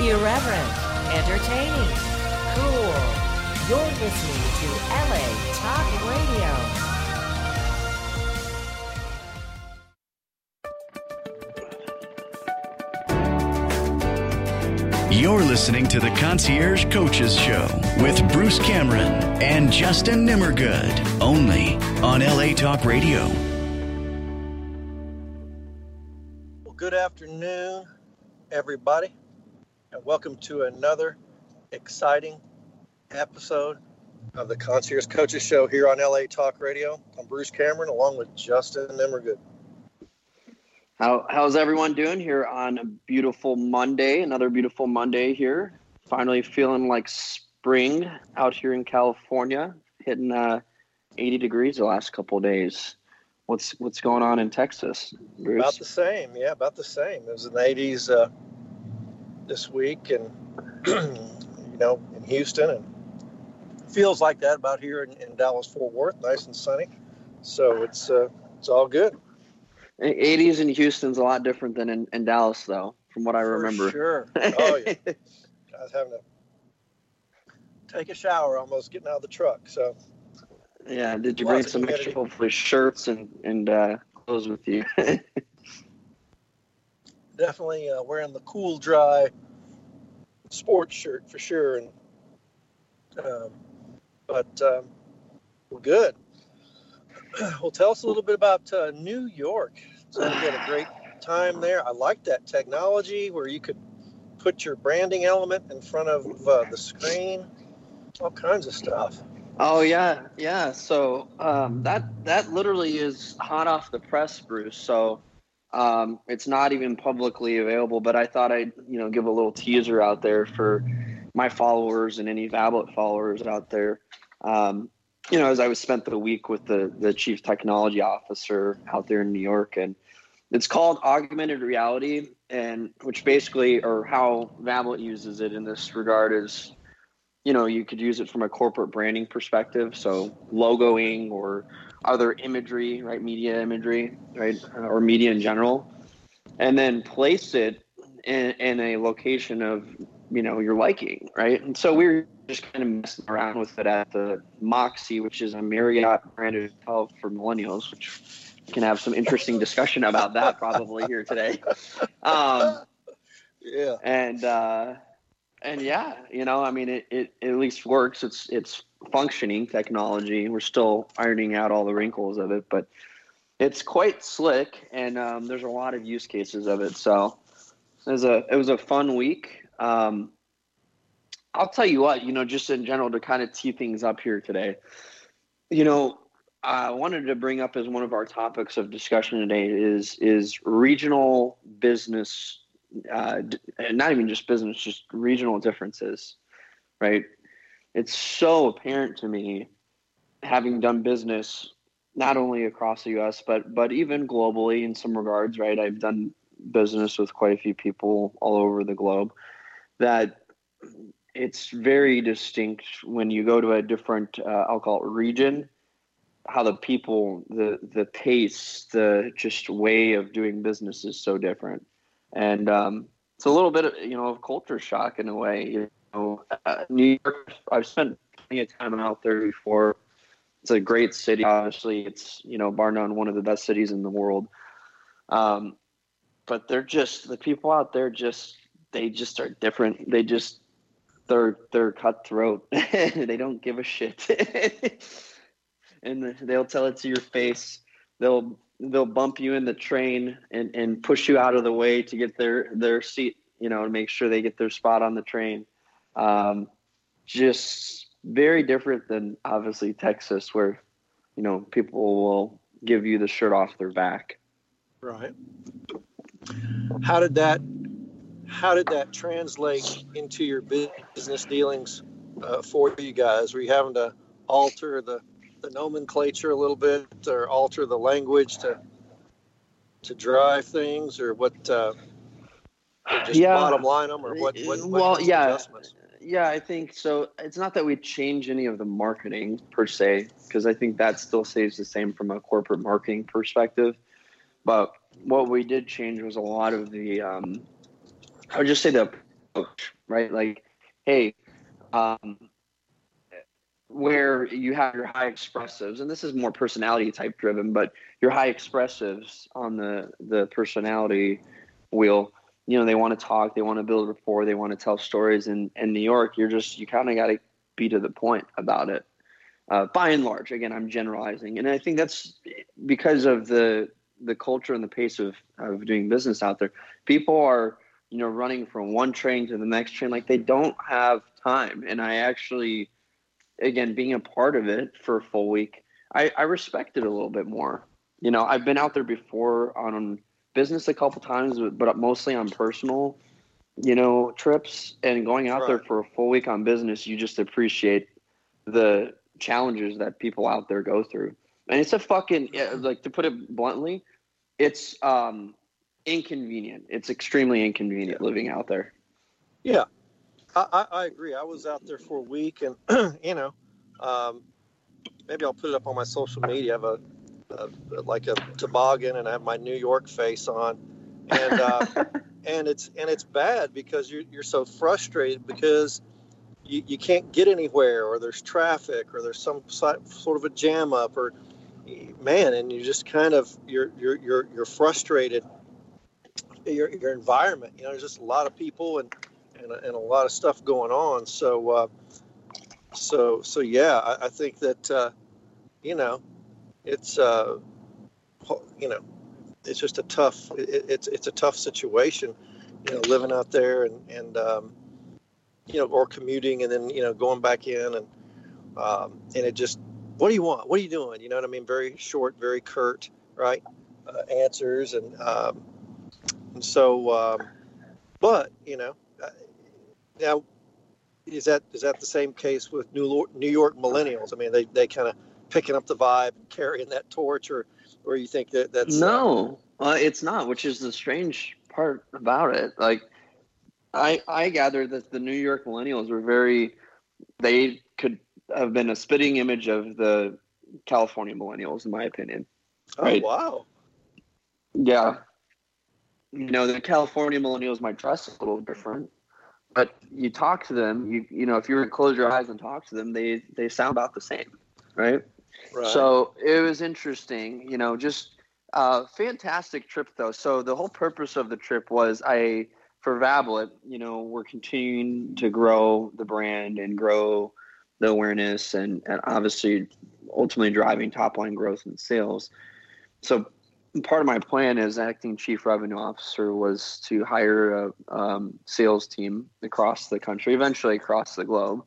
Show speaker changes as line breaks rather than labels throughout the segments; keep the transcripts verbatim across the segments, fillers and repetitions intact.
Irreverent, entertaining, cool. You're listening to L A Talk Radio.
You're listening to the Concierge Coaches Show with Bruce Cameron and Justin Nimmergood, only on L A Talk Radio.
Well, good afternoon, everybody, and welcome to another exciting episode of the Concierge Coaches Show here on L A Talk Radio. I'm Bruce Cameron, along with Justin Nimmergood.
How how's everyone doing here on a beautiful Monday? Another beautiful Monday here. Finally feeling like spring out here in California, hitting uh, eighty degrees the last couple of days. What's what's going on in Texas, Bruce?
About the same, yeah, about the same. It was in the eighties uh, this week, and you know, in Houston, and feels like that about here in, in Dallas-Fort Worth, nice and sunny. So it's uh, it's all good.
eighties in Houston's a lot different than in, in Dallas, though, from what I
For
remember.
Sure. Oh, yeah. I was having to take a shower almost getting out of the truck. So,
yeah, did you
Lots
bring
of
some
humidity.
extra, hopefully, shirts and, and uh, clothes with you?
definitely uh, wearing the cool, dry sports shirt for sure. And um, But um, we're good. Well, tell us a little bit about uh, New York. So you had a great time there. I like that technology where you could put your branding element in front of uh, the screen, all kinds of stuff.
Oh yeah, yeah. So um, that that literally is hot off the press, Bruce. So um, it's not even publicly available, but I thought I'd you know give a little teaser out there for my followers and any Vablet followers out there. Um, you know, as I was spent the week with the the chief technology officer out there in New York, and it's called augmented reality, and which basically, or how Vablet uses it in this regard is, you know, you could use it from a corporate branding perspective. So logoing or other imagery, right? Media imagery, right? Or media in general. And then place it in, in a location of, you know, your liking, right? And so we were just kind of messing around with it at the Moxie, which is a Marriott branded hotel for millennials, which we can have some interesting discussion about that probably here today. Um,
Yeah.
and, uh, And yeah, you know, I mean, it, it, it at least works. It's it's functioning technology. We're still ironing out all the wrinkles of it, but it's quite slick, and um, there's a lot of use cases of it. So it was a it was a fun week. Um, I'll tell you what, you know, just in general to kind of tee things up here today, you know, I wanted to bring up as one of our topics of discussion today is is regional business. Uh, not even just business, just regional differences, right? It's so apparent to me, having done business not only across the U S, but but even globally in some regards, right? I've done business with quite a few people all over the globe, that it's very distinct when you go to a different, uh, I'll call it region, how the people, the the pace, the just way of doing business is so different. And um, it's a little bit of, you know, of culture shock in a way. You know, uh, New York, I've spent plenty of time out there before. It's a great city. Obviously, it's, you know, bar none, one of the best cities in the world. Um, but they're just, the people out there just, they just are different. They just, they're, they're cutthroat. They don't give a shit. And they'll tell it to your face. They'll, they'll bump you in the train and, and push you out of the way to get their, their seat, you know, and make sure they get their spot on the train. Um, just very different than obviously Texas, where, you know, people will give you the shirt off their back.
Right. How did that, how did that translate into your business dealings uh, for you guys? Were you having to alter the, the nomenclature a little bit, or alter the language to to drive things, or what? Uh, or just
yeah.
bottom line them, or what? what, what
well,
kinds of
yeah,
adjustments?
yeah. I think so. It's not that we change any of the marketing per se, because I think that still stays the same from a corporate marketing perspective. But what we did change was a lot of the, um, I would just say the coach, right? Like, hey, um, where you have your high expressives, and this is more personality type driven, but your high expressives on the, the personality wheel, you know, they want to talk, they want to build rapport, they want to tell stories. And in New York, you're just, you kind of got to be to the point about it. Uh, by and large, again, I'm generalizing. And I think that's because of the, the culture and the pace of, of doing business out there. People are, you know, running from one train to the next train. Like, they don't have time. And I actually, again, being a part of it for a full week, I, I respect it a little bit more. You know, I've been out there before on business a couple times, but mostly on personal, you know, trips. And going out
Right.
there for a full week on business, you just appreciate the challenges that people out there go through. And it's a fucking, like, to put it bluntly, it's um, inconvenient. It's extremely inconvenient
Yeah.
living out there.
Yeah, I, I, I agree. I was out there for a week, and you know, um, maybe I'll put it up on my social media. I have a, a like a toboggan, and I have my New York face on, and uh, and it's and it's bad because you're you're so frustrated because you, you can't get anywhere, or there's traffic, or there's some sort of a jam up, or man, and you just kind of you're you're you're you're frustrated. Your your environment, you know, there's just a lot of people and and a, and a lot of stuff going on. So uh, so so yeah, I, I think that uh, you know, it's uh, you know, it's just a tough it, it's it's a tough situation, you know, living out there and and um, you know, or commuting and then you know going back in and um, and it just, what do you want? What are you doing? You know what I mean? Very short, very curt, right? Uh, answers and. Um, And so, um, but you know, uh, now is that is that the same case with New York, New York millennials? I mean, they they kind of picking up the vibe and carrying that torch, or or you think that that's
no, uh, uh, it's not. Which is the strange part about it. Like, I I gather that the New York millennials were very, they could have been a spitting image of the California millennials, in my opinion.
oh
Right?
wow,
Yeah. You know, the California millennials might dress a little different, but you talk to them, you you know, if you were to close your eyes and talk to them, they, they sound about the same, right?
right?
So it was interesting, you know, just uh, fantastic trip though. So the whole purpose of the trip was I, for Vablet, you know, we're continuing to grow the brand and grow the awareness and, and obviously ultimately driving top line growth and sales. So part of my plan as acting chief revenue officer was to hire a um, sales team across the country, eventually across the globe.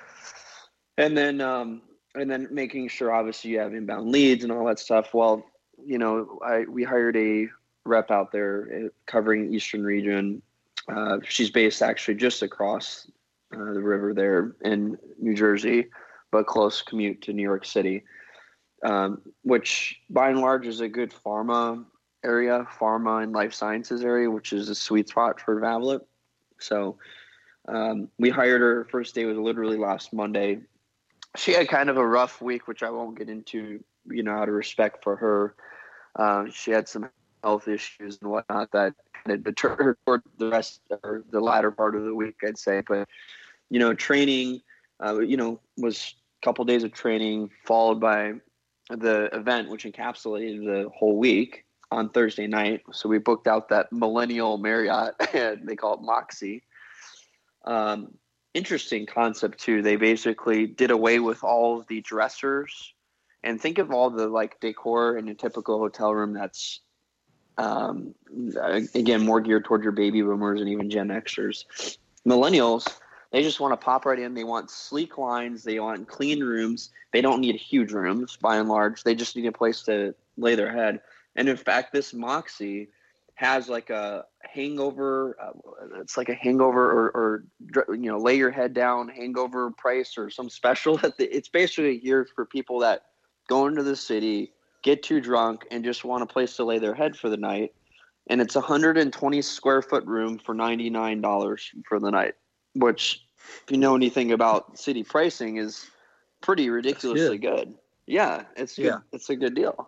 And then, um, and then making sure obviously you have inbound leads and all that stuff. Well, you know, I, we hired a rep out there covering Eastern region. Uh, she's based actually just across uh, the river there in New Jersey, but close commute to New York City. Um, which by and large is a good pharma area, pharma and life sciences area, which is a sweet spot for Vablet. So um, we hired her. First day was literally last Monday. She had kind of a rough week, which I won't get into, you know, out of respect for her. Uh, she had some health issues and whatnot that had deterred her toward the rest or the latter part of the week, I'd say. But, you know, training, uh, you know, was a couple days of training followed by the event, which encapsulated the whole week on Thursday night. So we booked out that Millennial Marriott, and they call it Moxie. Um, interesting concept too. They basically did away with all of the dressers, and think of all the like decor in a typical hotel room that's um, again more geared toward your baby boomers and even Gen Xers. Millennials, they just want to pop right in. They want sleek lines. They want clean rooms. They don't need huge rooms by and large. They just need a place to lay their head. And in fact, this Moxie has like a hangover. Uh, it's like a hangover or, or, you know, lay your head down hangover price or some special. It's basically here for people that go into the city, get too drunk, and just want a place to lay their head for the night. And it's a one hundred twenty square foot room for ninety-nine dollars for the night, which, if you know anything about city pricing, is pretty ridiculously good. good. Yeah, it's good.
Yeah.
It's a good deal.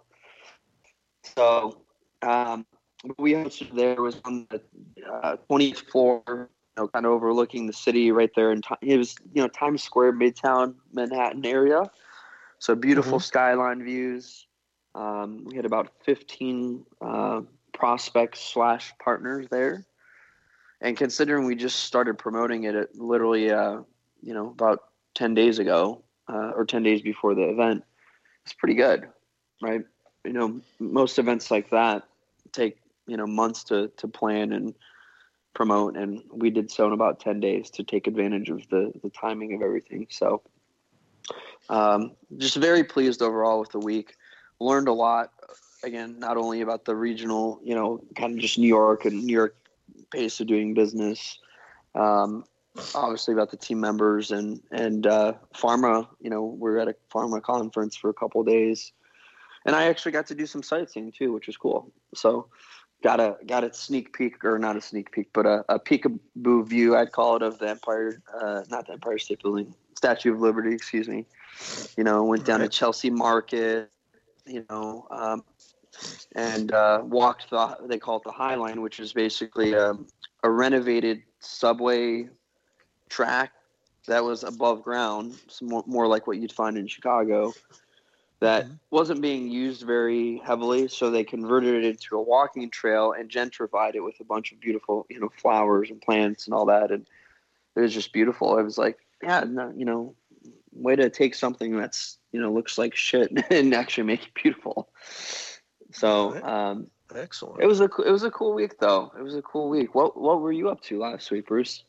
So um, we hosted there was on the uh, twentieth floor know, kind of overlooking the city right there. And it was, you know, Times Square, Midtown, Manhattan area. So beautiful mm-hmm. skyline views. Um, we had about fifteen uh, prospects slash partners there. And considering we just started promoting it at literally, uh, you know, about ten days ago uh, or ten days before the event, it's pretty good, right? You know, most events like that take, you know, months to, to plan and promote. And we did so in about ten days to take advantage of the, the timing of everything. So um, just very pleased overall with the week. Learned a lot, again, not only about the regional, you know, kind of just New York and New York pace of doing business, um, obviously about the team members and, and uh, pharma. You know, we're at a pharma conference for a couple of days. And I actually got to do some sightseeing too, which was cool. So got a got a sneak peek, or not a sneak peek, but a, a peekaboo view, I'd call it, of the Empire, uh, not the Empire State Building, Statue of Liberty, excuse me. You know, went down right. to Chelsea Market, you know, um, and uh, walked the, they call it the High Line, which is basically a, a renovated subway track that was above ground, so more, more like what you'd find in Chicago, that mm-hmm. wasn't being used very heavily. So they converted it into a walking trail and gentrified it with a bunch of beautiful, you know, flowers and plants and all that. And it was just beautiful. It was like, yeah, no, you know, way to take something that's, you know, looks like shit and actually make it beautiful. So, um,
excellent.
It was a, it was a cool week though. It was a cool week. What, what were you up to last week, Bruce?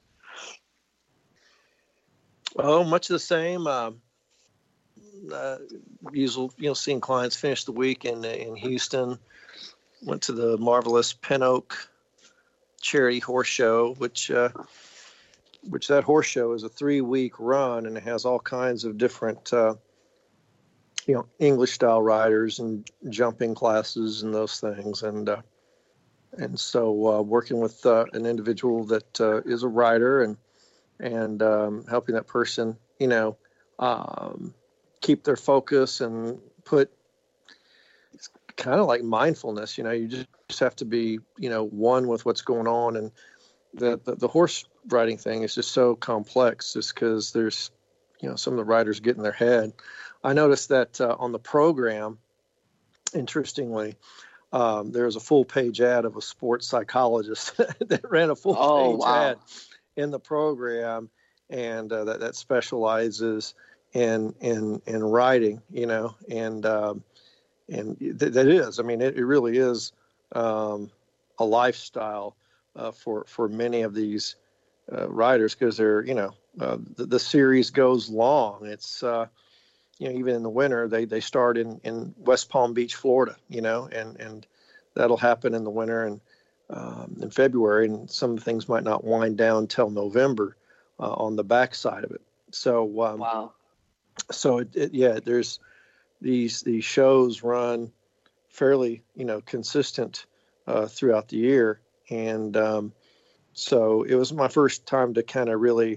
Oh, much the same. Um, uh, usual, you know, seeing clients finish the week in, in Houston. Went to the marvelous Pin Oak Charity Horse Show, which, uh, which that horse show is a three week run, and it has all kinds of different, uh, you know, English style riders and jumping classes and those things. And, uh, and so, uh, working with, uh, an individual that, uh, is a rider and, and, um, helping that person, you know, um, keep their focus and put, it's kind of like mindfulness, you know, you just, just have to be, you know, one with what's going on. And the, the, the horse riding thing is just so complex just because there's, you know, some of the riders get in their head. I noticed that uh, on the program, interestingly, um, there was a full page ad of a sports psychologist that ran a full
oh,
page
wow.
ad in the program, and uh, that, that specializes in, in, in riding, you know, and, um, and th- that is, I mean, it, it really is um, a lifestyle uh, for, for many of these uh, riders, because they're, you know, uh, the, the series goes long. It's, uh, you know, even in the winter, they, they start in, in West Palm Beach, Florida, you know, and, and that'll happen in the winter and um, in February, and some of the things might not wind down till November uh, on the backside of it. So, um,
wow.
So it, it, yeah, there's these, these shows run fairly, you know, consistent uh, throughout the year. And um, so it was my first time to kind of really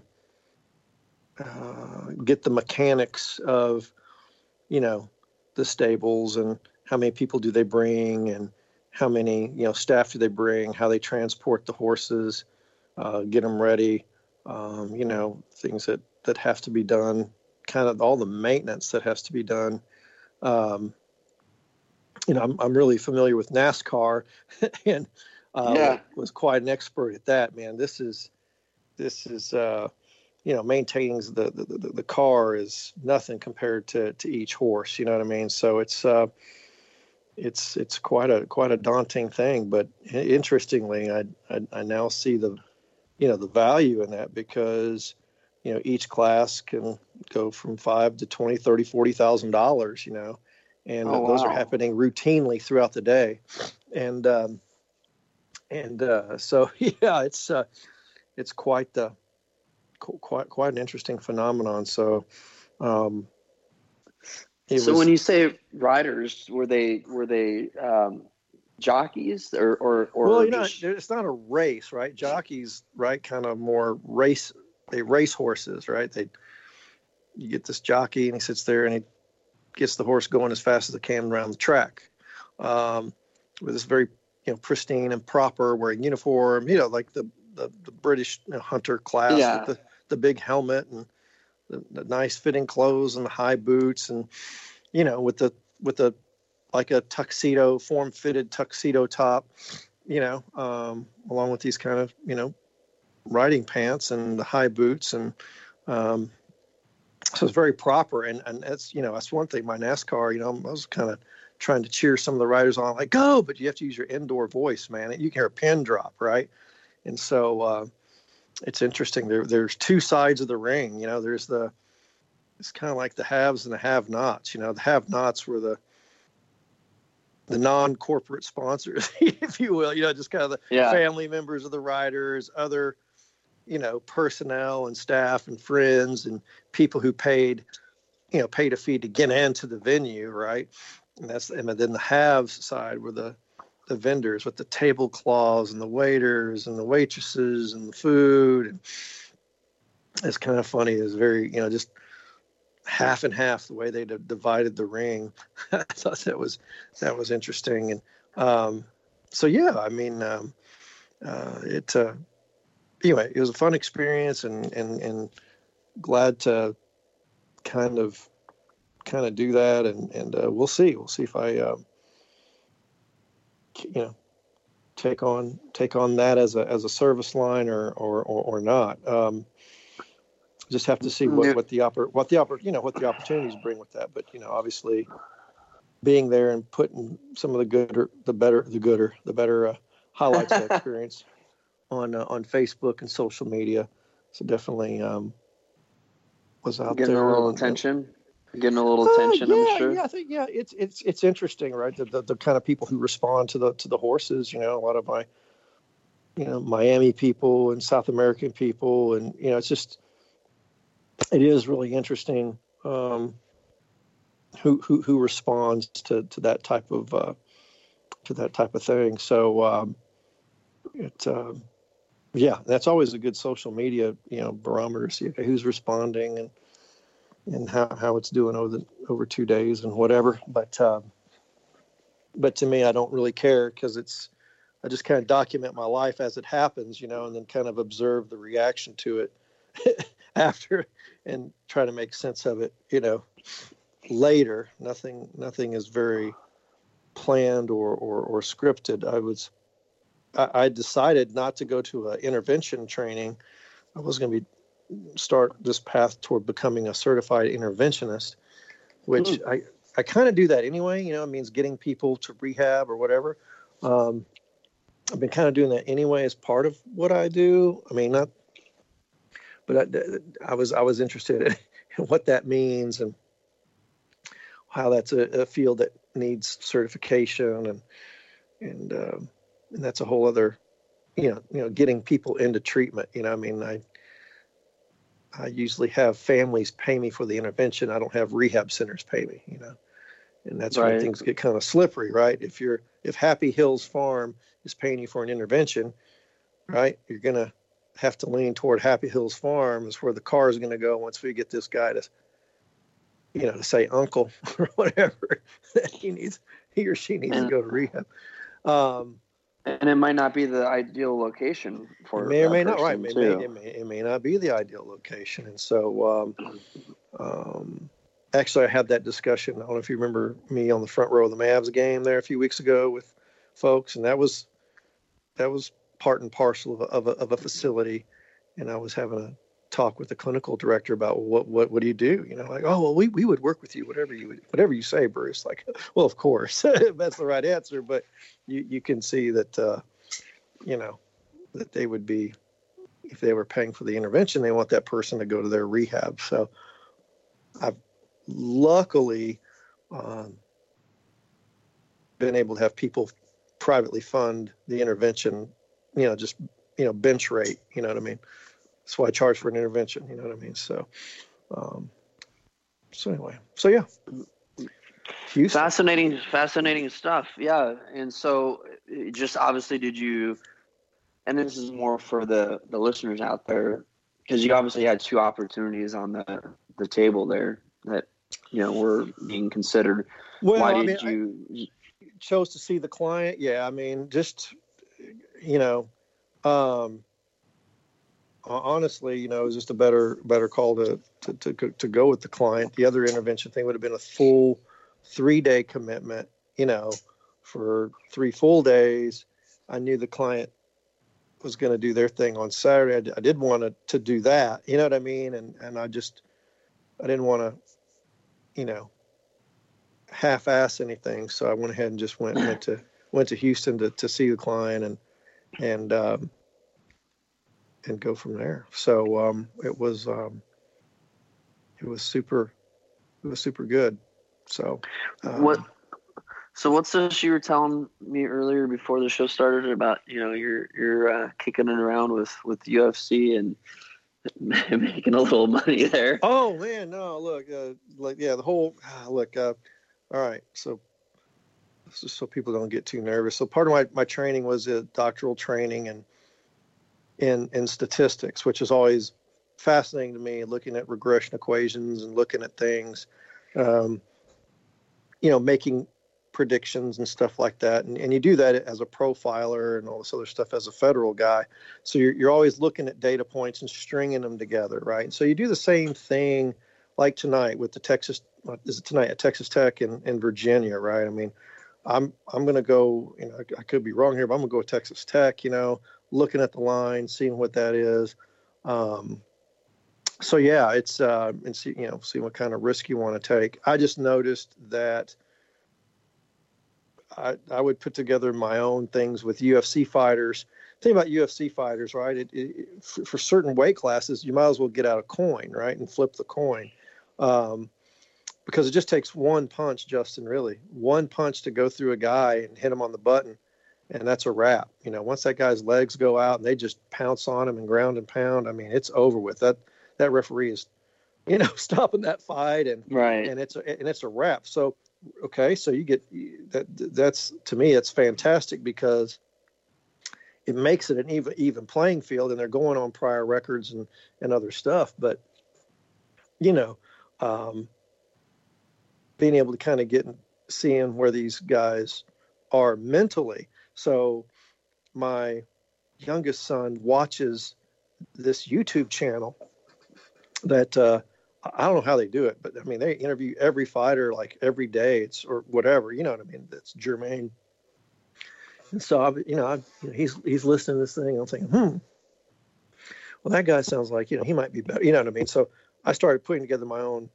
uh, get the mechanics of, you know, the stables and how many people do they bring and how many, you know, staff do they bring, how they transport the horses, uh, get them ready, um, you know, things that, that have to be done, kind of all the maintenance that has to be done. Um, you know, I'm, I'm really familiar with NASCAR and uh,
yeah.
was quite an expert at that, man. This is, this is, uh, you know, maintaining the, the, the, the car is nothing compared to, to each horse, you know what I mean? So it's, uh, it's, it's quite a, quite a daunting thing, but interestingly, I, I, I now see the, you know, the value in that, because, you know, each class can go from five to twenty, thirty, forty thousand dollars, you know, and
oh,
those
wow.
are happening routinely throughout the day. And, um, and, uh, so, yeah, it's, uh, it's quite the, quite, quite an interesting phenomenon. So, um, it
so
was,
when you say riders, were they, were they, um, jockeys or, or, or
well, you know,
just...
it's not a race, right? Jockeys, right? Kind of more race, they race horses, right? They, you get this jockey and he sits there and he gets the horse going as fast as it can around the track, um, with this very, you know, pristine and proper, wearing uniform, you know, like the, the, the British you know, hunter class
Yeah.
with the, the big helmet and the, the nice fitting clothes and the high boots and, you know, with the, with the, like a tuxedo, form fitted tuxedo top, you know, um, along with these kind of, you know, riding pants and the high boots. And, um, so it's very proper. And, and that's, you know, that's one thing. My NASCAR, you know, I was kind of trying to cheer some of the riders on, like, go, but you have to use your indoor voice, man. You can hear a pin drop, right? And so uh, it's interesting. There, there's two sides of the ring. You know, there's the, it's kind of like the haves and the have-nots. You know, the have-nots were the, the non-corporate sponsors, if you will, you know, just kind of the
yeah.
family members of the riders, other, you know, personnel and staff and friends and people who paid, you know, paid a fee to get into the venue, right? And that's, and then the haves side were the, the vendors with the tablecloths and the waiters and the waitresses and the food. And it's kind of funny. It's very, you know, just half and half the way they d- divided the ring. I thought that was, that was interesting. And um, so, yeah, I mean, um, uh, it, uh, anyway, it was a fun experience and, and, and glad to kind of, kind of do that. And, and uh, we'll see, we'll see if I, um, you know, take on, take on that as a, as a service line or, or, or, or not. Um, just have to see what, what the oppor- what the oppor- you know, what the opportunities bring with that. But, you know, obviously being there and putting some of the gooder, the better, the gooder, the better uh, highlights of the experience on, uh, on Facebook and social media. So definitely um, was out
Getting
there.
a little
and,
attention. Getting a little
uh,
attention,
yeah,
I'm sure.
Yeah, I think, yeah, it's, it's, it's interesting, right? The, the, the kind of people who respond to the, to the horses, you know, a lot of my, you know, Miami people and South American people. And, you know, it's just, it is really interesting um, who, who who responds to, to that type of uh, to that type of thing. So um, it um, yeah, that's always a good social media you know barometer to see okay, who's responding and and how, how it's doing over the over two days and whatever. But um, but to me, I don't really care because it's I just kind of document my life as it happens, you know, and then kind of observe the reaction to it after and try to make sense of it, you know, later. Nothing, nothing is very planned or, or, or scripted. I was, I, I decided not to go to an intervention training. I was going to be start this path toward becoming a certified interventionist, which mm. I, I kind of do that anyway. You know, it means getting people to rehab or whatever. Um, I've been kind of doing that anyway as part of what I do. I mean, not, but I, I was I was interested in what that means and how that's a, a field that needs certification and and um, and that's a whole other, you know, you know, getting people into treatment. You know, I mean, I I usually have families pay me for the intervention. I don't have rehab centers pay me. You know, and that's
right.
when things get kind of slippery, right? If you're if Happy Hills Farm is paying you for an intervention, right, you're gonna have to lean toward Happy Hills Farm is where the car is going to go once we get this guy to, you know, to say uncle or whatever that he needs, he or she needs and, to go to rehab. Um,
and it might not be the ideal location for
it may or may not, right?
It
may, it, may, it may not be the ideal location. And so, um, um, actually, I had that discussion. I don't know if you remember me on the front row of the Mavs game there a few weeks ago with folks, and that was that was. part and parcel of a, of a, of a facility. And I was having a talk with the clinical director about well, what, what, what do you do? You know, like, oh, well, we, we would work with you, whatever you would, whatever you say, Bruce. Like, well, of course, that's the right answer. But you, you can see that, uh, you know, that they would be, if they were paying for the intervention, they want that person to go to their rehab. So I've luckily um, been able to have people privately fund the intervention, you know, just, you know, bench rate, you know what I mean? That's why I charge for an intervention, you know what I mean? So, um, so anyway, so yeah. Houston.
Fascinating, fascinating stuff. Yeah. And so just obviously did you, and this is more for the, the listeners out there, because you obviously had two opportunities on the, the table there that, you know, were being considered.
Well,
why
I
did
mean,
you
I chose to see the client? Yeah. I mean, just, you know, um, honestly, you know, it was just a better better call to, to to to go with the client. The other intervention thing would have been a full three day commitment, you know, for three full days. I knew the client was going to do their thing on Saturday. I, d- I did want to, to do that, you know what I mean? And, and I just, I didn't want to, you know, half-ass anything. So I went ahead and just went, went to, went to Houston to, to see the client and, and, um, and go from there. So, um, it was, um, it was super, it was super good. So, um,
what, So what's this you were telling me earlier before the show started about, you know, you're you're uh, kicking it around with, with U F C and making a little money there?
Oh man, no, look, uh, like yeah, the whole ah, look. Uh, all right, so just so people don't get too nervous. So part of my, my training was a doctoral training and in in statistics, which is always fascinating to me. Looking at regression equations and looking at things, um, you know, making predictions and stuff like that. And, and you do that as a profiler and all this other stuff as a federal guy. So you're, you're always looking at data points and stringing them together, right? And so you do the same thing like tonight with the Texas, is it tonight at Texas Tech in, in Virginia, right? I mean, I'm I'm going to go, you know, I, I could be wrong here, but I'm going to go with Texas Tech, you know, looking at the line, seeing what that is. Um, so yeah, it's, uh, and see, you know, see what kind of risk you want to take. I just noticed that I, I would put together my own things with U F C fighters. The thing about U F C fighters, right? It, it, for, for certain weight classes, you might as well get out a coin, right, and flip the coin, um, because it just takes one punch, Justin. Really, one punch to go through a guy and hit him on the button, and that's a wrap. You know, once that guy's legs go out and they just pounce on him and ground and pound, I mean, it's over with. That that referee is, you know, stopping that fight, and
right,
and it's a, and it's a wrap. So. Okay, so you get that. That's to me, it's fantastic because it makes it an even even playing field, and they're going on prior records and, and other stuff. But you know, um, being able to kind of get seeing where these guys are mentally. So my youngest son watches this YouTube channel that. Uh, I don't know how they do it, but I mean, they interview every fighter like every day. It's or whatever, you know what I mean? That's germane. And so, I, you know, I, you know, he's he's listening to this thing. I'm thinking, hmm. Well, that guy sounds like you know he might be better. You know what I mean? So I started putting together my own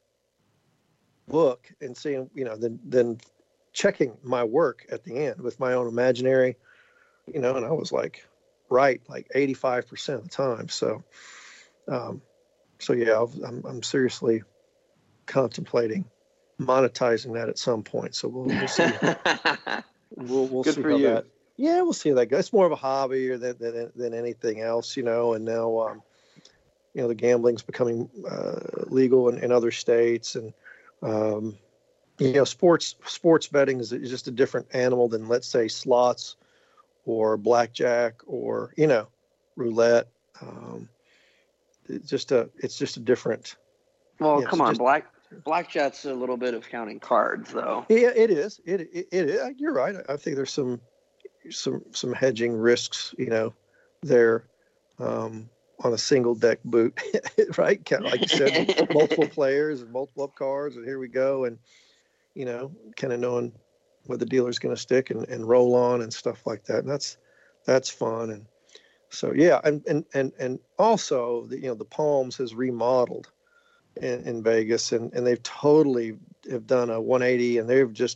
book and seeing, you know, then then checking my work at the end with my own imaginary, you know, and I was like, right, like eighty-five percent of the time. So. Um, So yeah, I'm I'm seriously contemplating monetizing that at some point. So we'll, we'll see. we'll we'll
Good
see
for
how
you.
that. Yeah, we'll see how that goes. It's more of a hobby or than than, than anything else, you know. And now, um, you know, the gambling's becoming uh, legal in, in other states, and um, you know, sports sports betting is, is just a different animal than, let's say, slots or blackjack or you know, roulette. Um, It's just a, it's just a different.
Well,
yeah,
come
so
on,
just,
black blackjack's a little bit of counting cards, though.
Yeah, it is. It, it, it is. You're right. I think there's some, some, some hedging risks, you know, there, um, on a single deck boot, right? Like you said, multiple players and multiple up cards, and here we go, and you know, kind of knowing what the dealer's going to stick and, and roll on and stuff like that. And that's that's fun. And so yeah, and and and, and also the, you know, the Palms has remodeled in, in Vegas, and, and they've totally have done a one eighty, and they've just,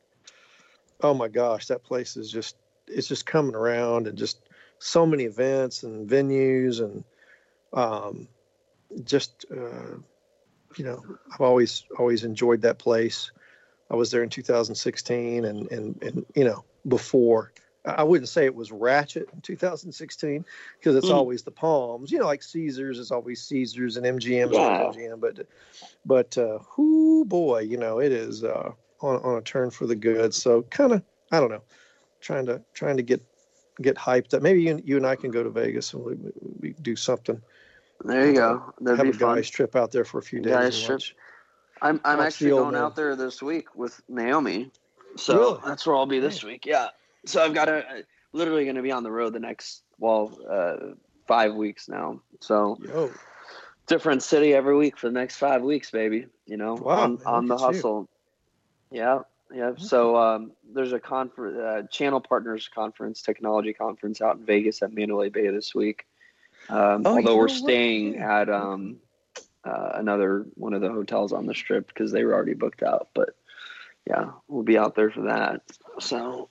oh my gosh, that place is just, it's just coming around, and just so many events and venues, and um, just uh, you know, I've always always enjoyed that place. I was there in two thousand sixteen, and and and you know, before. I wouldn't say it was ratchet in two thousand sixteen because it's mm. always the Palms, you know, like Caesars is always Caesars and M G M is
yeah.
always M G M. But, but, uh, whoo boy, you know, it is, uh, on, on a turn for the good. So kind of, I don't know, trying to, trying to get, get hyped up. Maybe you, you and I can go to Vegas and we, we do something.
There you go. That'd
have
be
a
fun.
guy's trip out there for a few days.
Guys trip.
Watch,
I'm, I'm
watch
actually going
man.
out there this week with Naomi. So
really?
That's where I'll be this week. Yeah. So I've got to, literally going to be on the road the next, well, uh, five weeks now. So
Yo.
different city every week for the next five weeks, baby. You know,
Wow,
on
man,
on the
look at you.
hustle. Yeah, yeah. So um, there's a conference, uh, Channel Partners Conference, technology conference out in Vegas at Mandalay Bay this week. Um,
Oh,
although
you
we're
know what?
staying
Yeah.
at um, uh, another one of the hotels on the strip because they were already booked out. But yeah, we'll be out there for that. So.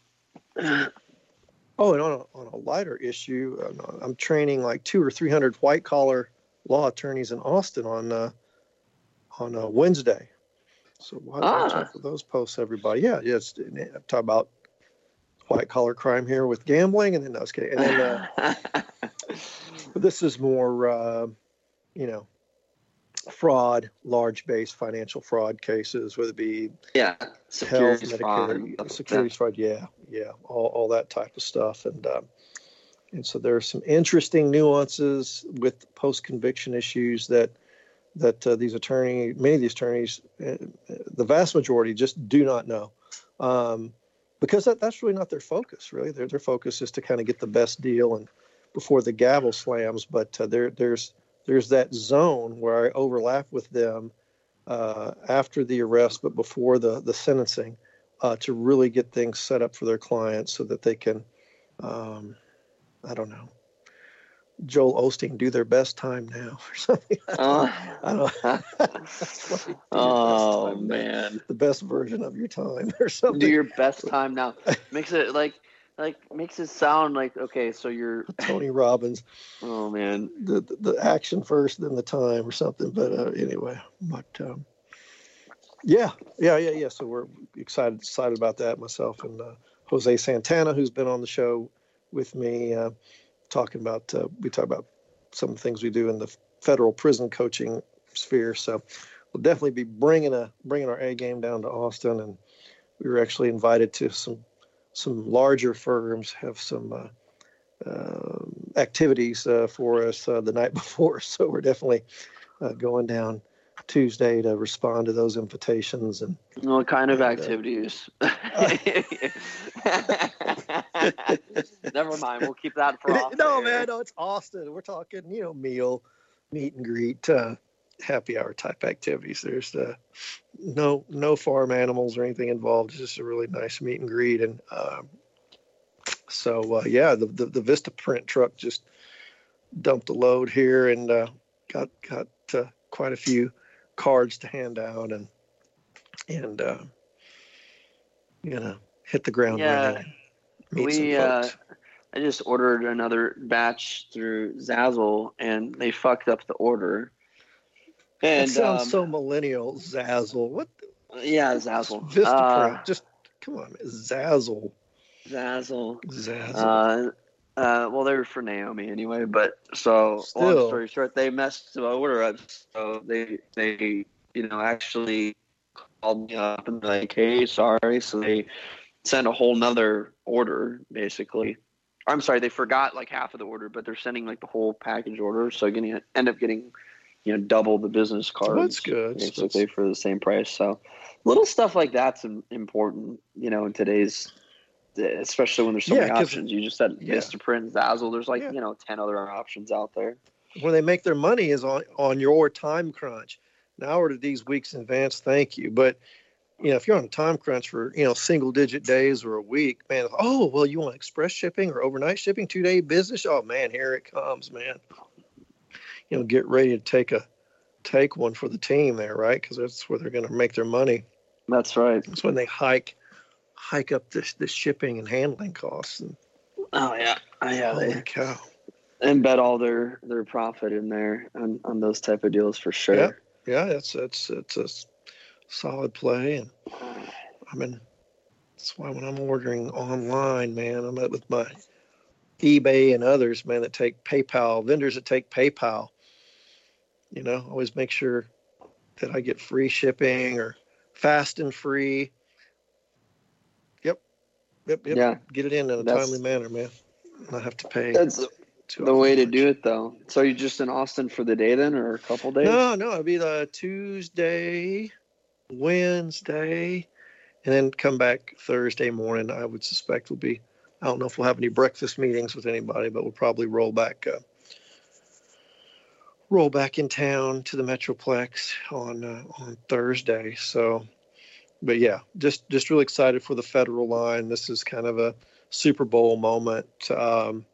Oh, and on a, on a lighter issue, I'm, I'm training like two or three hundred white collar law attorneys in Austin on uh, on uh, Wednesday. So watch, watch
Ah.
out for those posts, everybody. Yeah, yes. Yeah, talk about white collar crime here with gambling, and then no, I was kidding. And then uh, but this is more, uh, you know, fraud, large base financial fraud cases, whether it be
yeah,
health,
securities fraud,
Medicare, securities fraud, yeah, yeah, all, all that type of stuff. And um, and so there are some interesting nuances with post-conviction issues that that uh, these attorneys, many of these attorneys, uh, the vast majority just do not know. Um, because that, that's really not their focus, really. Their, their focus is to kind of get the best deal and before the gavel slams. But uh, there, there's there's that zone where I overlap with them uh, after the arrest, but before the, the sentencing, uh, to really get things set up for their clients so that they can, um, I don't know, Joel Osteen, do their best time now or something.
Uh,
I don't know.
oh, man.
The best version of your time or something.
Do your best time now. Makes it like, like makes it sound like, okay, so you're
Tony Robbins.
Oh man,
the, the the action first, then the time or something. But uh, anyway, but um, yeah, yeah, yeah, yeah. So we're excited, excited about that. Myself and uh, Jose Santana, who's been on the show with me, uh, talking about uh, we talk about some of the things we do in the federal prison coaching sphere. So we'll definitely be bringing a bringing our A game down to Austin, and we were actually invited to some some larger firms have some. Uh, Uh, activities uh, for us uh, the night before, so we're definitely uh, going down Tuesday to respond to those invitations. And
what kind of
and,
activities?
Uh,
Never mind, we'll keep that for off
no,
air.
man, no, it's Austin. We're talking, you know, meal, meet and greet, uh, happy hour type activities. There's uh, no no farm animals or anything involved. It's just a really nice meet and greet. And uh, So, uh, yeah, the, the, the Vista Print truck just dumped a load here and uh, got got uh, quite a few cards to hand out and, and uh, you know, hit the ground
Yeah,
running. Meet
we,
some folks.
Uh, I just ordered another batch through Zazzle, and they fucked up the order. And
That sounds
um,
so millennial, Zazzle. What? The,
yeah, Zazzle.
Vista
Uh,
Print. Just, come on, man. Zazzle.
Zazzle.
Zazzle.
Uh, uh, well, they were for Naomi anyway, but so
Still.
long story short, they messed the order up. So they, they, you know, actually called me up and like, hey, sorry. So they sent a whole nother order, basically. I'm sorry, they forgot like half of the order, but they're sending like the whole package order. So you're gonna end up getting, you know, double the business cards.
That's good.
Basically
That's-
for the same price. So little stuff like that's important, you know, in today's, especially when there's so
Yeah,
many
'cause-
options. You just said
yeah.
Vistaprint, Zazzle. There's like,
Yeah.
you know, ten other options out there.
Where they make their money is on, on your time crunch. Now, I ordered these weeks in advance, thank you. But, you know, if you're on a time crunch for, you know, single digit days or a week, man, oh, well, you want express shipping or overnight shipping, two day business? Oh, man, here it comes, man. You know, get ready to take a take one for the team there, right? Because that's where they're going to make their money.
That's right.
That's when they hike hike up this the shipping and handling costs. And,
Oh yeah, oh, yeah.
holy
They
cow.
embed all their their profit in there on, on those type of deals for sure.
Yeah. Yeah, it's it's it's a solid play, and I mean that's why when I'm ordering online, man, I'm up with my eBay and others, man, that take PayPal, vendors that take PayPal. You know, always make sure that I get free shipping or fast and free. Yep, yep, yep.
Yeah.
Get it in in a
That's-
timely manner, man. Not have to pay.
That's
too
the way to
much.
do it, though. So you just in Austin for the day then, or a couple days?
No, no, it'll be the Tuesday, Wednesday, and then come back Thursday morning. I would suspect we'll be, I don't know if we'll have any breakfast meetings with anybody, but we'll probably roll back uh, roll back in town to the Metroplex on uh, on Thursday. So, but yeah, just just really excited for the federal line. This is kind of a Super Bowl moment um,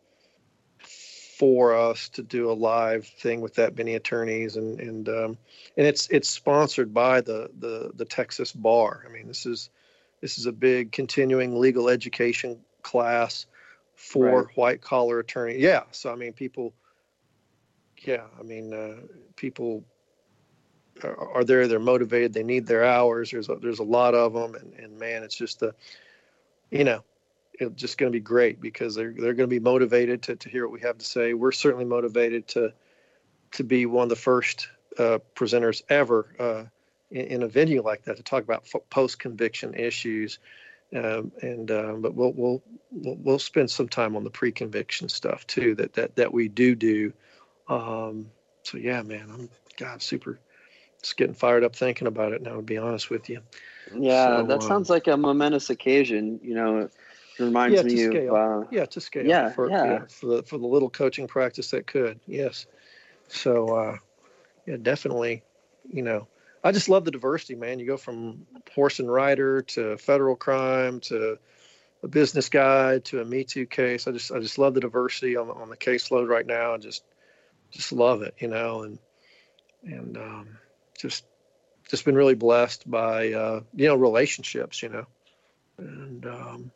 for us to do a live thing with that many attorneys, and and um, and it's it's sponsored by the the the Texas Bar. I mean, this is this is a big continuing legal education class for
Right.
white collar attorney. Yeah, so I mean, people. Yeah, I mean, uh, people are, are there. They're motivated. They need their hours. There's a, there's a lot of them, and, and man, it's just a, you know, it's just going to be great because they're they're going to be motivated to, to hear what we have to say. We're certainly motivated to to be one of the first uh, presenters ever uh, in, in a venue like that to talk about f- post conviction issues. Um, and um, but we'll, we'll we'll we'll spend some time on the pre conviction stuff too. That that that we do do. Um, so yeah, man, I'm God super just getting fired up thinking about it now, to be honest with you.
Yeah,
So,
that
um,
sounds like a momentous occasion. You know, it reminds
yeah,
me
to
of
scale.
uh,
yeah, to scale.
yeah,
for,
yeah.
for the for the little coaching practice that could. Yes. So uh, yeah, definitely. You know, I just love the diversity, man. You go from horse and rider to federal crime to a business guide to a Me Too case. I just I just love the diversity on the, on the caseload right now, and just just love it, you know, and and um, just just been really blessed by uh, you know relationships, you know, and um,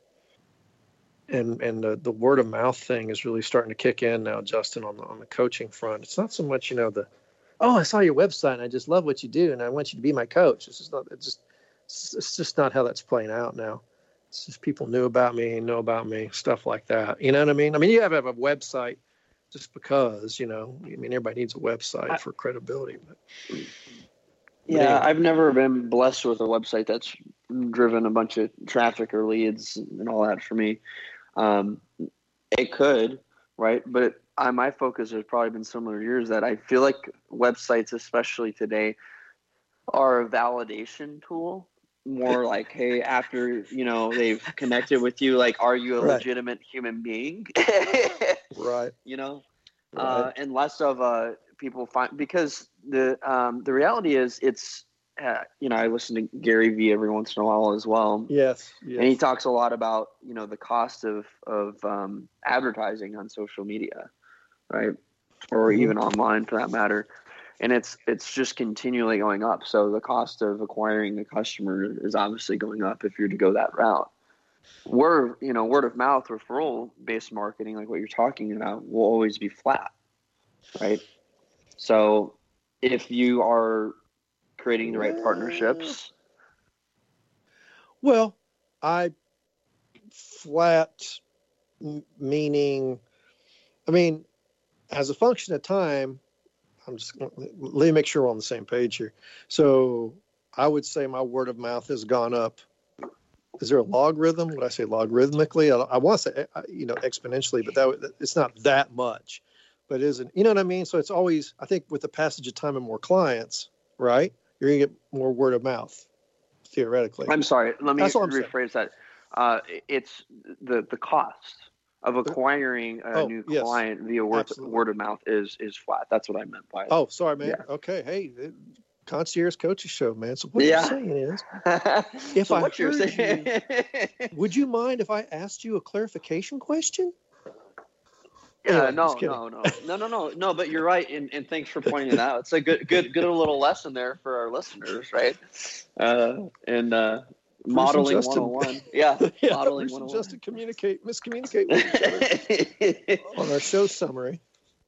and and the, the word of mouth thing is really starting to kick in now, Justin, on the on the coaching front. It's not so much, you know, the oh, I saw your website and I just love what you do and I want you to be my coach. It's just not. It's just it's just not how that's playing out now. It's just people knew about me, know about me, stuff like that. You know what I mean? I mean, you have to have a website. Just because, you know, I mean, everybody needs a website
I,
for credibility. But,
yeah,
but anyway.
I've never been blessed with a website that's driven a bunch of traffic or leads and all that for me. Um, it could, right? But it, I, my focus has probably been similar to yours, that I feel like websites, especially today, are a validation tool. More like, hey, after, you know, they've connected with you, like, are you a
Right.
legitimate human being?
Right.
You know,
Right.
uh, and less of uh, people find, because the um, the reality is it's, uh, you know, I listen to Gary Vee every once in a while as well.
Yes. Yes.
And he talks a lot about, you know, the cost of, of um, advertising on social media, right? Or
Mhm.
even online for that matter. And it's it's just continually going up. So the cost of acquiring a customer is obviously going up if you're to go that route. Word, you know, word of mouth referral based marketing, like what you're talking about, will always be flat, right? So if you are creating the right partnerships,
Well, I flat m- meaning, I mean, as a function of time, I'm just let me make sure we're on the same page here. So I would say my word of mouth has gone up. Is there a logarithm? Would I say logarithmically? I, I want to say, uh, you know, exponentially, but that it's not that much, but it isn't, you know what I mean? So it's always, I think with the passage of time and more clients, right? You're going to get more word of mouth theoretically.
I'm sorry, let me
That's all I'm
rephrase that. Uh, it's the, the cost of acquiring a
Oh,
new
yes.
client via word,
Absolutely.
word of mouth is is flat. That's what I meant by it.
Oh, sorry, man.
Yeah.
Okay. Hey, it, Concierge Coaches Show, man. So what
Yeah.
you're saying is, if
so
I
what you're
heard
saying?
would you mind if I asked you a clarification question?
Yeah,
Anyway,
no,
just kidding.
no, no, no, no, no, no. But you're right, and, and thanks for pointing it out. It's a good, good, good little lesson there for our listeners, right? Uh, and uh, modeling
Justin.
one oh one, yeah,
yeah,
modeling
Bruce and
one oh one.
Justin communicate, miscommunicate with each other on our show summary.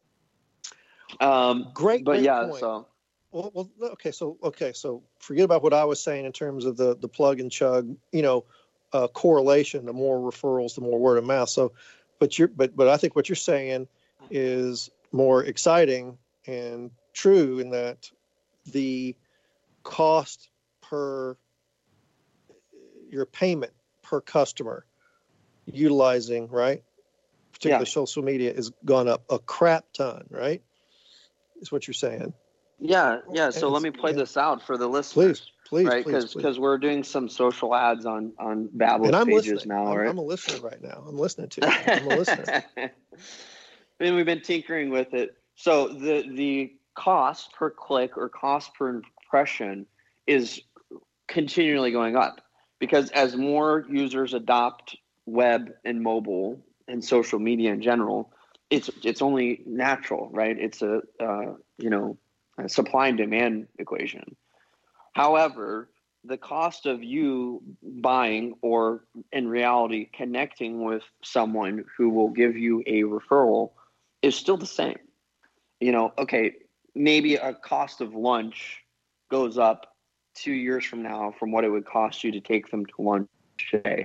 um,
Great,
but
great
yeah,
point.
so
Well, well, okay, so okay, so forget about what I was saying in terms of the the plug and chug, you know, uh, correlation. The more referrals, the more word of mouth. So, but you're, but but I think what you're saying is more exciting and true in that the cost per your payment per customer utilizing, right, particularly
Yeah.
social media, has gone up a crap ton, right? Is what you're saying.
yeah, yeah. So
And-
let me play
and-
this out for the listeners.
Please, please,
right,
please,
because
please.
because we're doing some social ads on on Babbel's
And I'm
pages
listening.
now,
I'm,
right?
I'm a listener right now. I'm listening to you. I'm a listener.
And we've been tinkering with it. So the the cost per click or cost per impression is continually going up, because as more users adopt web and mobile and social media in general, it's it's only natural, right? It's a uh, you know a supply and demand equation. However, the cost of you buying, or in reality connecting with someone who will give you a referral, is still the same. You know, okay, maybe a cost of lunch goes up two years from now from what it would cost you to take them to lunch today,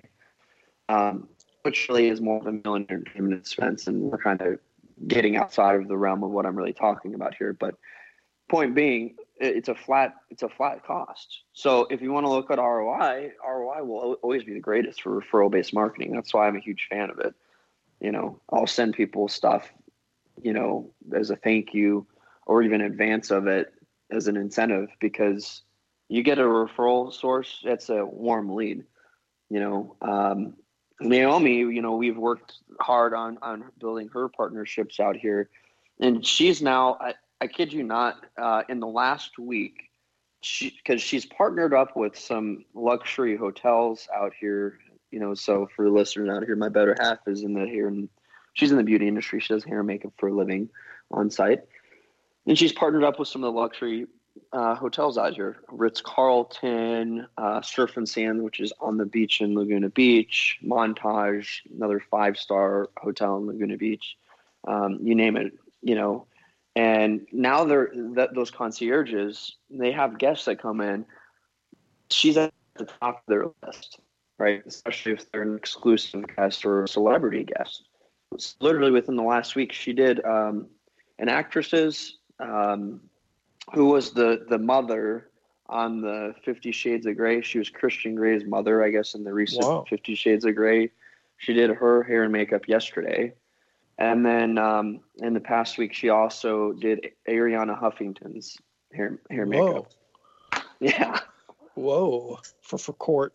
um, which really is more than a million entertainment expense, and we're kind of getting outside of the realm of what I'm really talking about here. But point being, it's a flat it's a flat cost. So if you want to look at R O I, R O I will always be the greatest for referral-based marketing. That's why I'm a huge fan of it. You know, I'll send people stuff, you know, as a thank you, or even advance of it as an incentive, because you get a referral source, that's a warm lead. You know, um, Naomi, you know, we've worked hard on, on building her partnerships out here, and she's now, I, I kid you not, uh, in the last week, she, because she's partnered up with some luxury hotels out here, you know, so for listeners out here, my better half is in the hair, and she's in the beauty industry. She does hair and makeup for a living on site. And she's partnered up with some of the luxury uh, hotels out here, Ritz-Carlton, uh, Surf and Sand, which is on the beach in Laguna Beach, Montage, another five-star hotel in Laguna Beach, um, you name it, you know. And now they're that those concierges, they have guests that come in. She's at the top of their list, right? Especially if they're an exclusive guest or a celebrity guest. It's literally within the last week, she did um, an actress's um, who was the the mother on the Fifty Shades of Grey. She was Christian Grey's mother, I guess, in the recent wow. Fifty Shades of Grey. She did her hair and makeup yesterday. And then um, in the past week, she also did Ariana Huffington's hair hair makeup. Whoa. Yeah.
Whoa. For for court.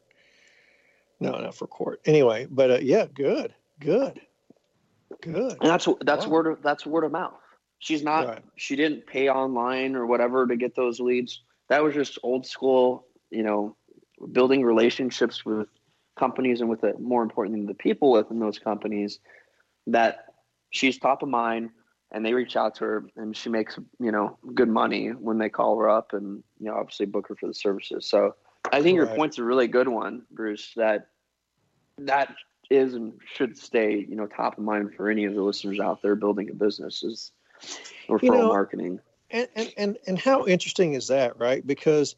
No, not for court. Anyway, but uh, yeah, good, good, good.
And that's that's wow. word of that's word of mouth. She's not. Right. She didn't pay online or whatever to get those leads. That was just old school. You know, building relationships with companies, and with the, more importantly, the people within those companies, that she's top of mind, and they reach out to her, and she makes, you know, good money when they call her up, and, you know, obviously book her for the services. So I think right. your point's a really good one, Bruce, that that is and should stay, you know, top of mind for any of the listeners out there building a business, is referral you know, marketing.
And, and, and, and how interesting is that, right? Because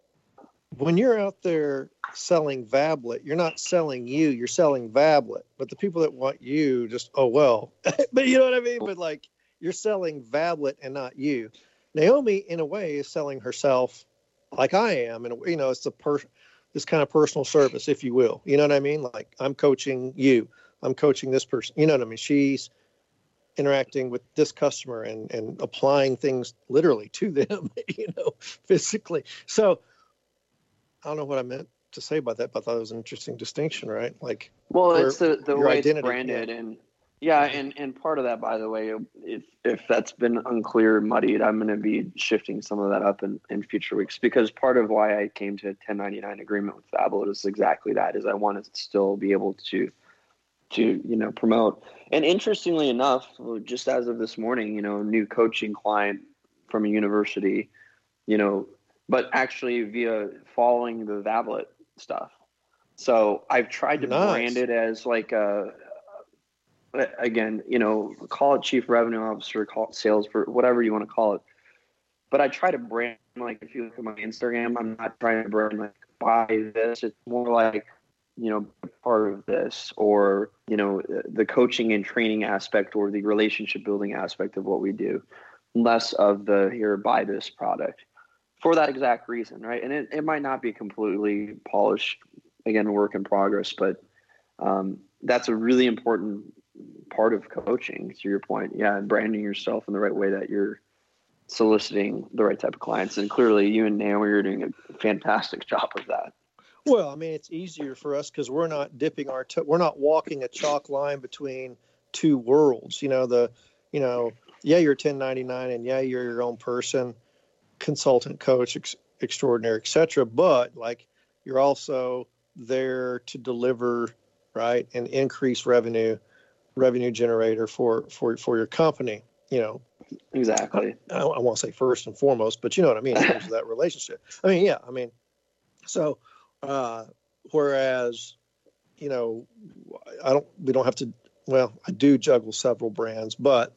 when you're out there selling Vablet, you're not selling you, you're selling Vablet. But the people that want you just, oh, well. But you know what I mean? But like, you're selling Vablet and not you. Naomi, in a way, is selling herself like I am. And, you know, it's a per- this kind of personal service, if you will. You know what I mean? Like, I'm coaching you. I'm coaching this person. You know what I mean? She's interacting with this customer and, and applying things literally to them, you know, physically. So I don't know what I meant to say about that, but I thought it was an interesting distinction, right? Like,
well, it's the, the way identity, it's branded. Yeah. And yeah, and, and part of that, by the way, if, if that's been unclear, muddied, I'm going to be shifting some of that up in, in future weeks, because part of why I came to a ten ninety-nine agreement with Vablet is exactly that, is I want to still be able to to, you know, promote. And interestingly enough, just as of this morning, you know, new coaching client from a university, you know, but actually via following the Vablet stuff. So I've tried to nice. brand it as like a, again, you know, call it chief revenue officer, call it sales, for whatever you want to call it. But I try to brand, like, if you look at my Instagram, I'm not trying to brand like buy this. It's more like, you know, part of this, or, you know, the coaching and training aspect, or the relationship building aspect of what we do, less of the here, buy this product, for that exact reason. Right. And it, it might not be completely polished, again, work in progress, but um, that's a really important part of coaching, to your point. Yeah. And branding yourself in the right way that you're soliciting the right type of clients. And clearly you and Naomi are doing a fantastic job of that.
Well, I mean, it's easier for us because we're not dipping our toe, we're not walking a chalk line between two worlds. You know, the, you know, yeah, you're ten ninety-nine, and yeah, you're your own person, consultant, coach, ex- extraordinary, et cetera. But like, you're also there to deliver, right, and increase revenue, revenue generator for for for your company. You know,
exactly.
I, I won't say first and foremost, but you know what I mean in terms of that relationship. I mean, yeah, I mean, so uh, whereas, you know, I don't, we don't have to. Well, I do juggle several brands, but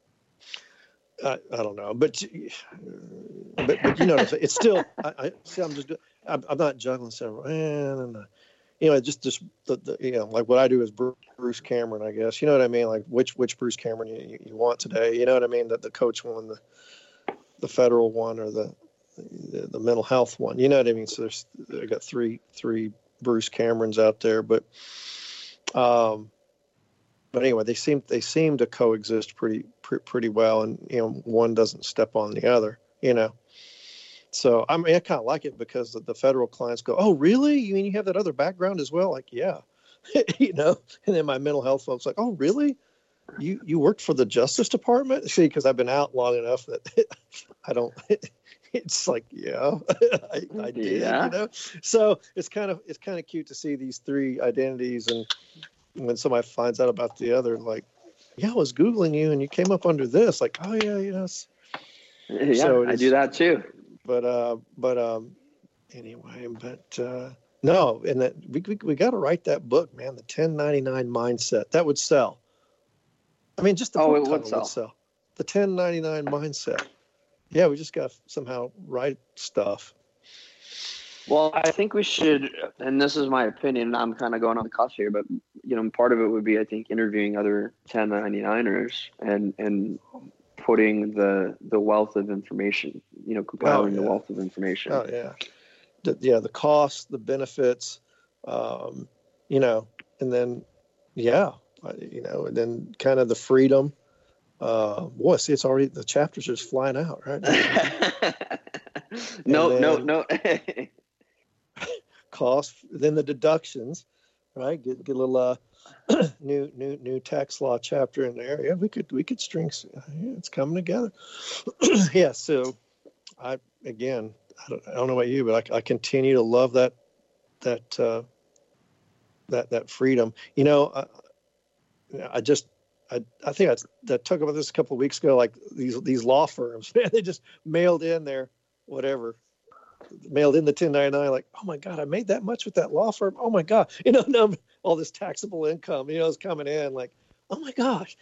I, I don't know. But, but, but you know, it's still. I, I see. I'm just. I'm, I'm not juggling several. And uh, you know, just just the, the you know, like what I do is Bruce Cameron, I guess. You know what I mean? Like which which Bruce Cameron you, you, you want today? You know what I mean? That the coach one, the the federal one, or the, the the mental health one. You know what I mean? So there's I got three three Bruce Camerons out there, but um. But anyway, they seem they seem to coexist pretty pre- pretty well, and you know, one doesn't step on the other. You know, so I mean, I kind of like it because the, the federal clients go, "Oh, really? You mean you have that other background as well?" Like, yeah, you know. And then my mental health folks like, "Oh, really? You you worked for the Justice Department?" See, because I've been out long enough that I don't. It's like, yeah, I, I did.
Yeah.
You know, so it's kind of it's kind of cute to see these three identities and. When somebody finds out about the other, like, yeah, I was Googling you and you came up under this, like, oh yeah, yes.
Yeah,
so
I
is,
do that too.
But, uh, but, um, anyway, but, uh, no, and that we, we, we got to write that book, man, the ten ninety-nine mindset that would sell. I mean, just the
oh,
book
it
title
would sell.
would sell. The ten ninety-nine mindset. Yeah. We just got to somehow write stuff.
Well, I think we should, and this is my opinion, I'm kind of going on the cuff here, but, you know, part of it would be, I think, interviewing other ten ninety-niners and, and putting the the wealth of information, you know, compiling
oh, yeah.
the wealth of information.
Oh, yeah. The, yeah, the costs, the benefits, um, you know, and then, yeah, you know, and then kind of the freedom. Uh, boy, see, it's already, the chapters are just flying out, right?
no,
then,
no, no,
cost, then the deductions, right? Get get a little uh, new new new tax law chapter in there. Yeah, we could we could string. Yeah, it's coming together. Yeah. So, I again, I don't, I don't know about you, but I, I continue to love that that uh, that that freedom. You know, I, I just. I, I think I, I talked about this a couple of weeks ago. Like these these law firms, man, they just mailed in their whatever. Mailed in the ten ninety-nine, like, oh my God, I made that much with that law firm. Oh my God, you know, now all this taxable income, you know, is coming in. Like, oh my gosh,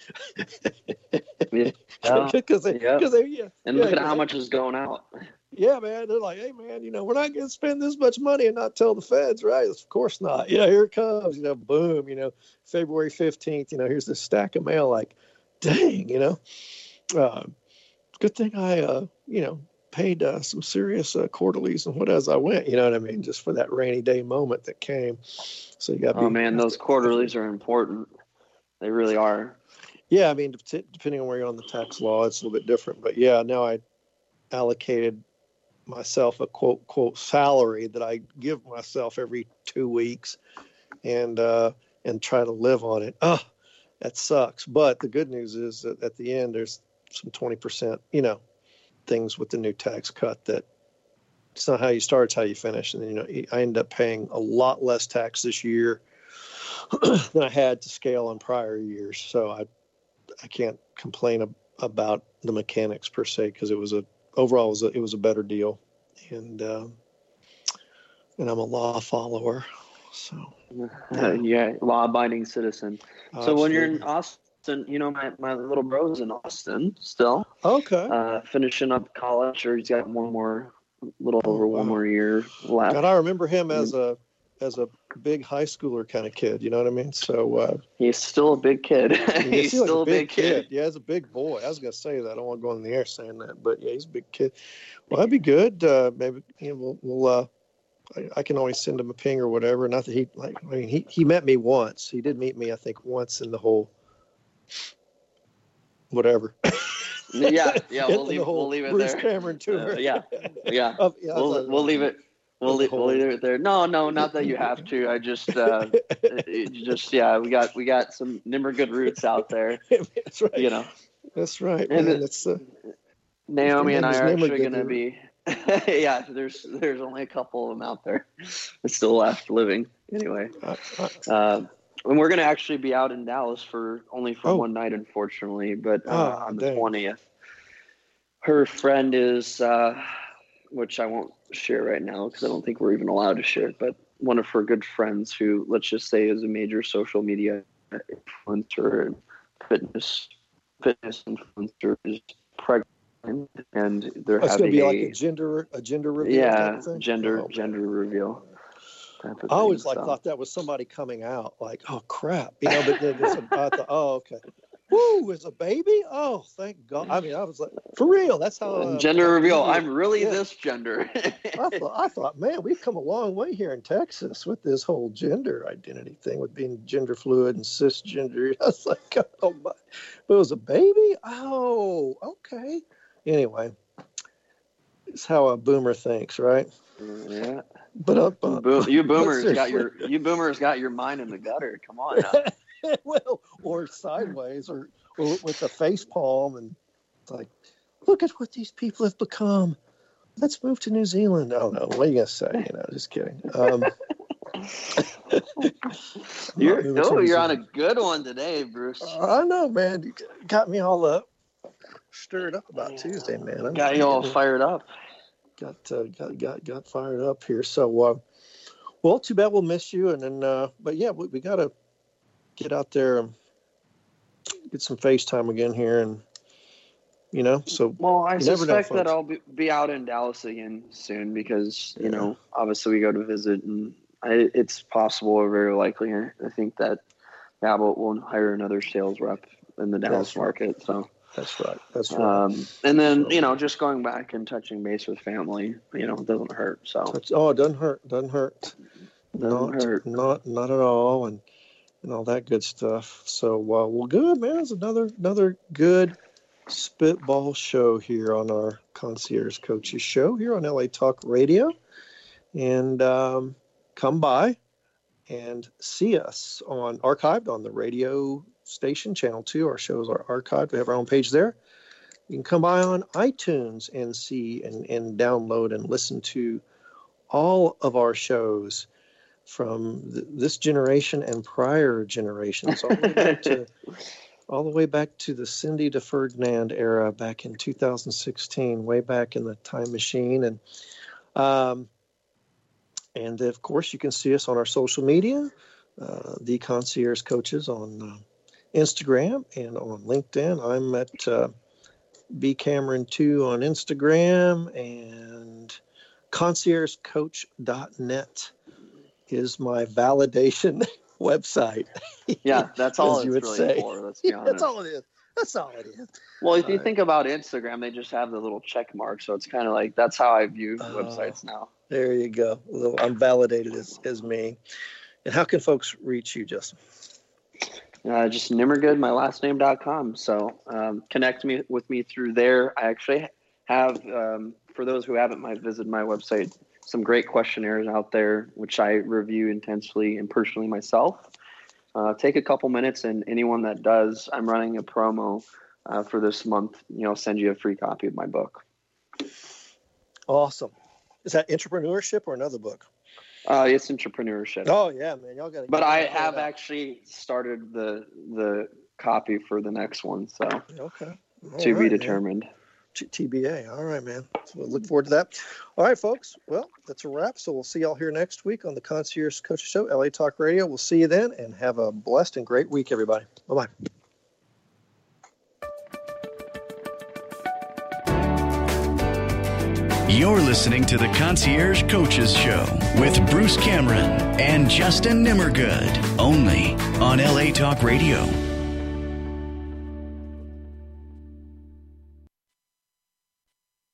yeah,
because they,
yeah.
they, yeah,
and
yeah,
look at how
they,
much is going out.
Yeah, man, they're like, hey, man, you know, we're not going to spend this much money and not tell the feds, right? Of course not. Yeah, here it comes. You know, boom. You know, February fifteenth. You know, here's this stack of mail. Like, dang, you know, uh, good thing I, uh, you know. paid uh, some serious uh, quarterlies and what as I went, you know what I mean? Just for that rainy day moment that came. So you got to
Oh
be,
man, those
to,
quarterlies are important. They really are.
Yeah. I mean, d- depending on where you're on the tax law, it's a little bit different, but yeah, now I allocated myself a quote, quote salary that I give myself every two weeks and, uh, and try to live on it. Oh, that sucks. But the good news is that at the end, there's some twenty percent, you know, things with the new tax cut that it's not how you start, it's how you finish. And, you know, I ended up paying a lot less tax this year than I had to scale in prior years. So I, I can't complain ab- about the mechanics per se, because it was a, overall it was a, it was a better deal. And, um, and I'm a law follower. So
yeah, yeah law abiding citizen.
Absolutely.
So when you're in Austin, you know, my, my little bro's in Austin still.
Okay.
Uh, finishing up college, or he's got one more, little over
oh, wow.
one more year left.
God, I remember him as a as a big high schooler kind of kid. You know what I mean? So uh,
he's still a big kid. he's
still
still
like
a big, big kid. kid.
Yeah, he's a big boy. I was gonna say that. I don't want to go in the air saying that, but yeah, he's a big kid. Well, that'd be good. Uh, maybe you know, we'll. we'll uh, I, I can always send him a ping or whatever. Not that he like. I mean, he he met me once. He did meet me, I think, once in the whole. Whatever.
yeah, yeah, we'll leave, we'll leave it
Bruce
there.
Cameron tour.
Uh, yeah, yeah.
oh, yeah
we'll we'll leave it. We'll leave, we'll leave it there. No, no, not that you have to. I just, uh, it just, yeah, we got we got some Nimmer good roots out there.
That's right.
You know.
That's right,
And
man.
it-
It's uh,
Naomi and I
His
are
name is
actually
Nimmergood,
going to be. Yeah, there's there's only a couple of them out there that's still left living. Anyway,
uh, uh,
uh, and we're going to actually be out in Dallas for only for
Oh.
one night, unfortunately. But uh,
Ah,
on the
dang.
twentieth, her friend is, uh, which I won't share right now because I don't think we're even allowed to share it. But one of her good friends, who let's just say is a major social media influencer and fitness fitness influencer, is pregnant. And they're
it's going
having
to be
a,
like a gender a gender reveal. type
yeah
of thing?
gender
Oh, man.
gender reveal type of
I always
thing,
like
so.
thought that was somebody coming out, like, oh crap, you know. But then it's a, I thought, oh okay, woo, it's a baby. Oh, thank God. I mean, I was like, for real. That's how uh,
gender
that
reveal.
media-
I'm really
yeah.
this gender.
I thought, I thought, man, we've come a long way here in Texas with this whole gender identity thing, with being gender fluid and cisgender. I was like, oh my, but it was a baby. Oh, okay. Anyway, it's how a boomer thinks, right?
Yeah,
But up, uh,
Bo- you boomers
but
got your
seriously.
you boomers got your mind in the gutter. Come on now.
well, or sideways, or, or with the face palm, and it's like, look at what these people have become. Let's move to New Zealand. Oh no, what are you gonna say? You know, just kidding. Um,
You're
moving to
oh,
New
you're on a
Zealand.
good one today, Bruce.
I know, man. You got me all up, stirred up about Tuesday, man. I'm
Got you all
getting-
fired up.
Got uh, got got got fired up here. So, uh, well, too bad we'll miss you. And then, uh, but yeah, we, we got to get out there and get some FaceTime again here, and you know, so
Well, I
You never know,
suspect that
folks.
I'll be, be out in Dallas again soon because, you
Yeah.
know, obviously we go to visit, and I, it's possible or very likely. I I think that Abbott will hire another sales rep in the Dallas
That's right.
market. So,
that's right. That's right.
um, and then,
So-
you know, just going back and touching base with family, you know, it doesn't hurt. So,
That's- oh, it doesn't hurt. Doesn't hurt.
doesn't
not,
hurt.
Not not at all, and and all that good stuff. So, uh, well, good, man. It's another another good spitball show here on our Concierge Coaches show here on L A Talk Radio, and um, come by and see us on archived on the radio station channel two. Our shows are archived. We have our own page there. You can come by on iTunes and see and, and download and listen to all of our shows from th- this generation and prior generations, all the way back to all the way back to the Cindy DeFerdinand era back in two thousand sixteen, way back in the time machine. And um, and of course, you can see us on our social media, uh, the Concierge Coaches on uh, Instagram and on LinkedIn. I'm at uh, B Cameron two on Instagram, and concierge coach dot net is my validation website.
Yeah, that's all
As you
it's
would
really
say.
for. Let's be
Yeah,
honest.
that's all it is. That's all it is.
Well, if you
Alright.
think about Instagram, they just have the little check mark. So it's kind of like that's how I view
Oh.
websites now.
There you go. Well, I'm validated as, as me. And how can folks reach you, Justin?
Uh, just Nimmergood, my last name dot com. So um, connect me with me through there. I actually have, um, for those who haven't might visit my website, some great questionnaires out there, which I review intensely and personally myself. Uh, take a couple minutes, and anyone that does, I'm running a promo uh, for this month. You know, send you a free copy of my book.
Awesome. Is that entrepreneurship or another book?
Uh, it's entrepreneurship.
Oh, yeah, man. Y'all got to
But I have actually started the the copy for the next one, so
Okay. All
to
right,
be
man.
determined.
T- TBA. All right, man. So we'll look forward to that. All right, folks. Well, that's a wrap. So we'll see y'all here next week on the Concierge Coach Show, L A Talk Radio. We'll see you then, and have a blessed and great week, everybody. Bye-bye.
You're listening to the Concierge Coaches Show with Bruce Cameron and Justin Nimmergood, only on L A Talk Radio.